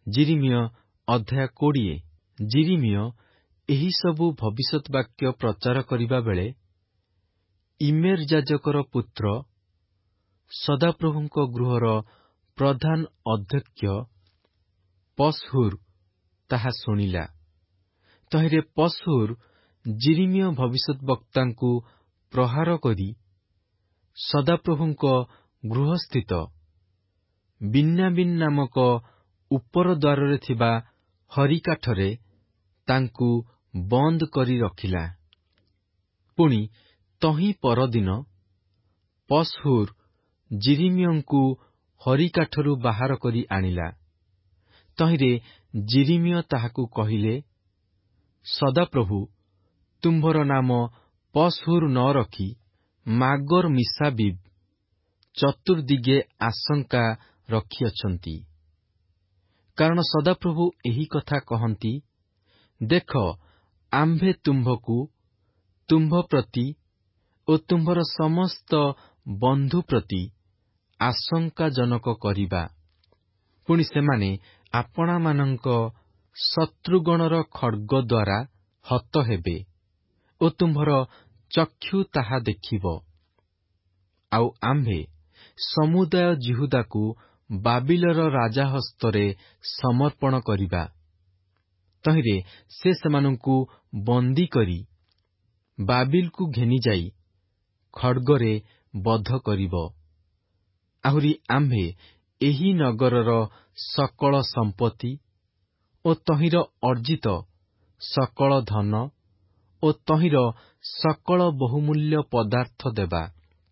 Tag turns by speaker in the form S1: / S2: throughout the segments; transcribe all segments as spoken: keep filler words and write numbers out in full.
S1: ଯିରିମିୟ ଅଧ୍ୟାୟ କୋଡ଼ିଏ। ଯିରିମିୟ ଏହିସବୁ ଭବିଷ୍ୟତ୍ ବାକ୍ୟ ପ୍ରଚାର କରିବା ବେଳେ ଇମେର ଯାଜକର ପୁତ୍ର ସଦାପ୍ରଭୁଙ୍କ ଗୃହର ପ୍ରଧାନ ଅଧ୍ୟକ୍ଷ ପଶହୁର ତାହା ଶୁଣିଲା। ତହିଁରେ ପଶହୁର ଯିରିମିୟ ଭବିଷ୍ୟତ୍ ବକ୍ତାଙ୍କୁ ପ୍ରହାର କରି ସଦାପ୍ରଭୁଙ୍କ ଗୃହସ୍ଥିତ ବିନ୍ୟାମିନ୍ ନାମକ ଉପର ଦ୍ୱାରରେ ଥିବା ହରିକାଠରେ ତାଙ୍କୁ ବନ୍ଦ କରି ରଖିଲା। ପୁଣି ତହିଁ ପରଦିନ ପଶହୁର ଯିରିମିୟଙ୍କୁ ହରିକାଠରୁ ବାହାର କରି ଆଣିଲା। ତହିଁରେ ଯିରିମିୟ ତାହାକୁ କହିଲେ, ସଦାପ୍ରଭୁ ତୁମ୍ଭର ନାମ ପଶହୁର ନ ରଖି ମାଗର ମିସାବିବ୍ ଚତୁର୍ଦିଗେ ଆଶଙ୍କା ରଖିଅଛନ୍ତି। କାରଣ ସଦାପ୍ରଭୁ ଏହି କଥା କହନ୍ତି, ଦେଖ, ଆମ୍ଭେ ତୁମ୍ଭକୁ ତୁମ୍ଭ ପ୍ରତି ଓ ତୁମ୍ଭର ସମସ୍ତ ବନ୍ଧୁ ପ୍ରତି ଆଶଙ୍କାଜନକ କରିବା। ପୁଣି ସେମାନେ ଆପଣାମାନଙ୍କ ଶତ୍ରୁଗଣର ଖଡ୍ଗ ଦ୍ୱାରା ହତ ହେବେ ଓ ତୁମ୍ଭର ଚକ୍ଷୁ ତାହା ଦେଖିବ। ଆଉ ଆମ୍ଭେ ସମୁଦାୟ ଯିହୁଦାକୁ ବାବିଲର ରାଜା ହସ୍ତରେ ସମର୍ପଣ କରିବା। ତହିଁରେ ସେ ସେମାନଙ୍କୁ ବନ୍ଦୀ କରି ବାବିଲକୁ ଘେନିଯାଇ ଖଡ୍ଗରେ ବଧ କରିବ। ଆହୁରି ଆମ୍ଭେ ଏହି ନଗରର ସକଳ ସମ୍ପତ୍ତି ଓ ତହିଁର ଅର୍ଜିତ ସକଳ ଧନ ଓ ତହିଁର ସକଳ ବହୁମୂଲ୍ୟ ପଦାର୍ଥ ଦେବା।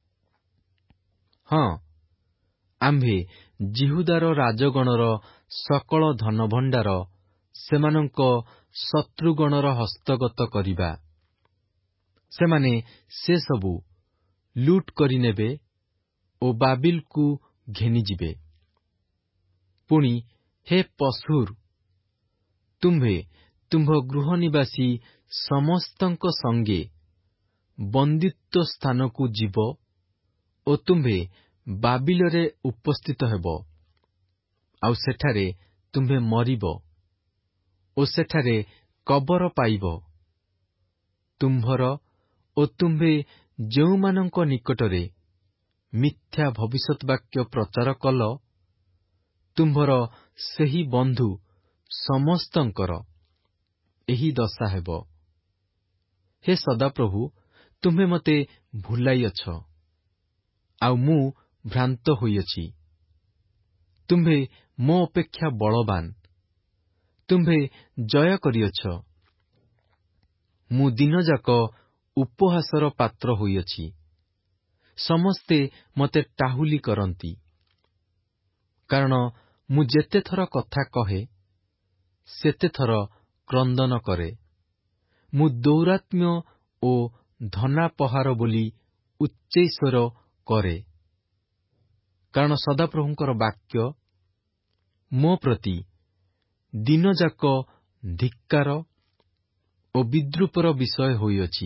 S1: ହଁ, ଆମ୍ଭେ ଯିହୁଦାର ରାଜଗଣର ସକଳ ଧନଭଣ୍ଡାର ସେମାନଙ୍କ ଶତ୍ରୁଗଣର ହସ୍ତଗତ କରିବା। ସେମାନେ ସେସବୁ ଲୁଟ୍ କରିନେବେ ଓ ବାବିଲକୁ ଘେନିଯିବେ। ପୁଣି ହେ ପଶହୁର, ତୁମ୍ଭେ ତୁମ୍ଭ ଗୃହନିବାସୀ ସମସ୍ତଙ୍କ ସଙ୍ଗେ ବନ୍ଦିତ୍ୱ ସ୍ଥାନକୁ ଯିବ ଓ ତୁମ୍ଭେ ବାବିଲରେ ଉପସ୍ଥିତ ହେବ। ଆଉ ସେଠାରେ ତୁମ୍ଭେ ମରିବ ଓ ସେଠାରେ କବର ପାଇବ। ତୁମ୍ଭର ଓ ତୁମ୍ଭେ ଯେଉଁମାନଙ୍କ ନିକଟରେ ମିଥ୍ୟା ଭବିଷ୍ୟତ୍ ବାକ୍ୟ ପ୍ରଚାର କଲ, ତୁମ୍ଭର ସେହି ବନ୍ଧୁ ସମସ୍ତଙ୍କର ଏହି ଦଶା ହେବ। ହେ ସଦାପ୍ରଭୁ, ତୁମ୍ଭେ ମୋତେ ଭୁଲାଇଅଛ, ଆଉ ମୁଁ ଭ୍ରାନ୍ତ ହୋଇଅଛି। ତୁମ୍ଭେ ମୋ ଅପେକ୍ଷା ବଳବାନ, ତୁମ୍ଭେ ଜୟ କରିଅଛ। ମୁଁ ଦିନଯାକ ଉପହାସର ପାତ୍ର ହୋଇଅଛି। ସମସ୍ତେ ମୋତେ ଟାହୁଲି କରନ୍ତି। କାରଣ ମୁଁ ଯେତେଥର କଥା କହେ, ସେତେଥର କ୍ରନ୍ଦନ କରେ। ମୁଁ ଦୌରାତ୍ମ୍ୟ ଓ ଧନାପହାର ବୋଲି ଉଚ୍ଚୈଃସ୍ୱର କରେ। କାରଣ ସଦାପ୍ରଭୁଙ୍କର ବାକ୍ୟ ମୋ ପ୍ରତି ଦିନଯାକ ଧିକ୍କାର ଓ ବିଦ୍ରୂପର ବିଷୟ ହୋଇଅଛି।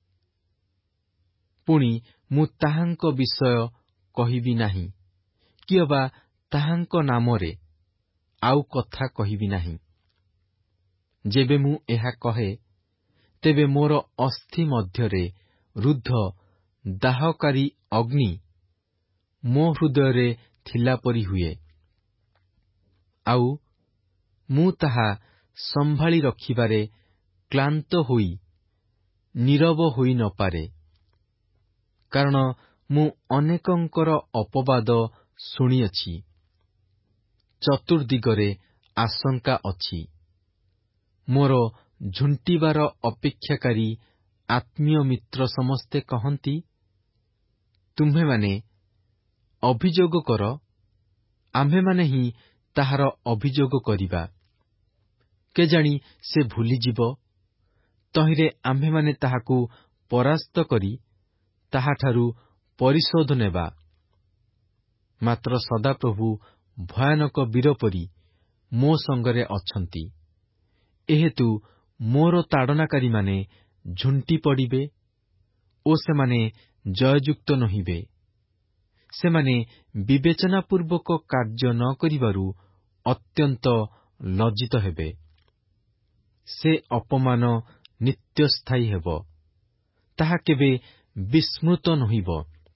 S1: ପୁଣି ମୁଁ ତାହାଙ୍କ ବିଷୟ କହିବି ନାହିଁ, କି ଅବା ତାହାଙ୍କ ନାମରେ ଆଉ କଥା କହିବି ନାହିଁ। ଯେବେ ମୁଁ ଏହା କହେ, ତେବେ ମୋର ଅସ୍ଥି ମଧ୍ୟରେ ରୁଦ୍ଧ ଦାହକାରୀ ଅଗ୍ନି ମୋ ହୃଦୟରେ ଥିଲା ପରି ହୁଏ। ଆଉ ମୁଁ ତାହା ସମ୍ଭାଳି ରଖିବାରେ କ୍ଳାନ୍ତ ହୋଇ ନୀରବ ହୋଇ ନ ପାରେ। କାରଣ ମୁଁ ଅନେକଙ୍କର ଅପବାଦ ଶୁଣିଅଛି। ଚତୁର୍ଦିଗରେ ଆଶଙ୍କା ଅଛି। ମୋର ଝୁଣ୍ଟିବାର ଅପେକ୍ଷାକାରୀ ଆତ୍ମୀୟ ମିତ୍ର ସମସ୍ତେ କହନ୍ତି, ତୁମ୍ଭେମାନେ ଅଭିଯୋଗ କର, ଆମ୍ଭେମାନେ ହିଁ ତାହାର ଅଭିଯୋଗ କରିବା। କେଜାଣି ସେ ଭୁଲିଯିବ, ତହିଁରେ ଆମ୍ଭେମାନେ ତାହାକୁ ପରାସ୍ତ କରି ତାହାଠାରୁ ପରିଶୋଧ ନେବା। ମାତ୍ର ସଦାପ୍ରଭୁ ଭୟାନକ ବୀର ପରି ମୋ ସଙ୍ଗରେ ଅଛନ୍ତି। ଏହେତୁ ମୋର ତାଡ଼ନାକାରୀମାନେ ଝୁଣ୍ଟି ପଡ଼ିବେ ଓ ସେମାନେ ଜୟଯୁକ୍ତ ନୋହିବେ। ସେମାନେ ବିବେଚନାପୂର୍ବକ କାର୍ଯ୍ୟ ନ କରିବାରୁ ଅତ୍ୟନ୍ତ ଲଜ୍ଜିତ ହେବେ। ସେ ଅପମାନ ନିତ୍ୟସ୍ଥାୟୀ ହେବ, ତାହା କେବେ ବିସ୍ମୃତ ନୋହିବ।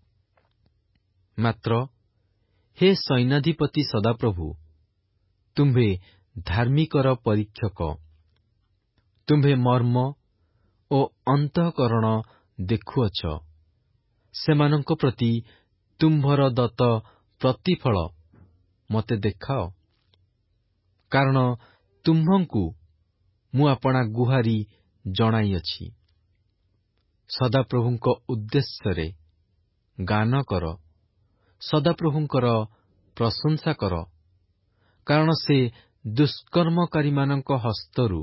S1: ମାତ୍ର ହେ ସୈନ୍ୟାଧିପତି ସଦାପ୍ରଭୁ, ତୁମ୍ଭେ ଧାର୍ମିକର ପରୀକ୍ଷକ। ତୁମ୍ଭେ ମର୍ମ ଓ ଅନ୍ତଃକରଣ ଦେଖୁଅଛ। ସେମାନଙ୍କ ପ୍ରତି ତୁମ୍ଭର ଦତ୍ତ ପ୍ରତିଫଳ ମୋତେ ଦେଖାଅ, କାରଣ ତୁମ୍ଭଙ୍କୁ ମୁଁ ଆପଣା ଗୁହାରି ଜଣାଇଅଛି। ସଦାପ୍ରଭୁଙ୍କ ଉଦ୍ଦେଶ୍ୟରେ ଗାନ କର, ସଦାପ୍ରଭୁଙ୍କର ପ୍ରଶଂସା କର, କାରଣ ସେ ଦୁଷ୍କର୍ମକାରୀମାନଙ୍କ ହସ୍ତରୁ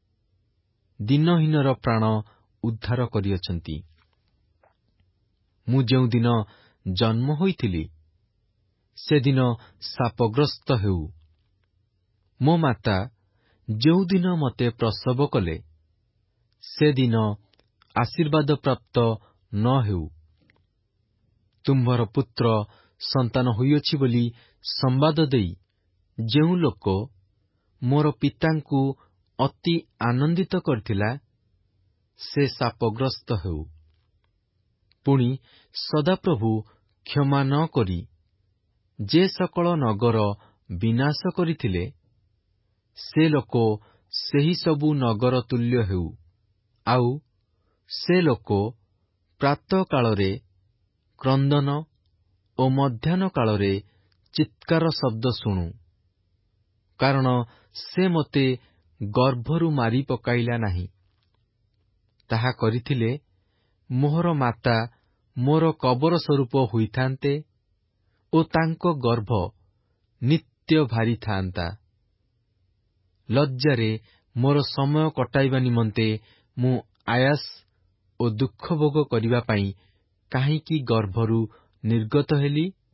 S1: ଦିନହୀନର ପ୍ରାଣ ଉଦ୍ଧାର କରିଅଛନ୍ତି। ମୁଁ ଯେଉଁଦିନ ଜନ୍ମ ହୋଇଥିଲି, ସେଦିନ ଶାପଗ୍ରସ୍ତ ହେଉ। ମୋ ମାତା ଯେଉଁଦିନ ମୋତେ ପ୍ରସବ କଲେ, ସେଦିନ ଆଶୀର୍ବାଦ ପ୍ରାପ୍ତ ନ ହେଉ। ତୁମ୍ଭର ପୁତ୍ର ସନ୍ତାନ ହୋଇଅଛି ବୋଲି ସମ୍ବାଦ ଦେଇ ଯେଉଁ ଲୋକ ମୋର ପିତାଙ୍କୁ ଅତି ଆନନ୍ଦିତ କରିଥିଲା, ସେ ଶାପଗ୍ରସ୍ତ ହେଉ। ପୁଣି ସଦାପ୍ରଭୁ କ୍ଷମା ନ କରି ଯେ ସକଳ ନଗର ବିନାଶ କରିଥିଲେ, ସେ ଲୋକ ସେହି ସବୁ ନଗର ତୁଲ୍ୟ ହେଉ। ଆଉ ସେ ଲୋକ ପ୍ରାତଃକାଳରେ କ୍ରନ୍ଦନ ଓ ମଧ୍ୟାହ୍ନ କାଳରେ ଚିତ୍କାର ଶବ୍ଦ ଶୁଣୁ। କାରଣ ସେ ମୋତେ ଗର୍ଭରୁ ମାରି ପକାଇଲା ନାହିଁ। ତାହା କରିଥିଲେ ମୋହର ମାତା ମୋର କବର ସ୍ୱରୂପ ହୋଇଥାନ୍ତେ ଓ ତାଙ୍କ ଗର୍ଭ ନିତ୍ୟ ଭାରି ଥାନ୍ତା। ଲଜ୍ଜାରେ ମୋର ସମୟ କଟାଇବା ନିମନ୍ତେ ମୁଁ ଆୟାସ ଓ ଦୁଃଖ ଭୋଗ କରିବା ପାଇଁ କାହିଁକି ଗର୍ଭରୁ ନିର୍ଗତ ହେଲି?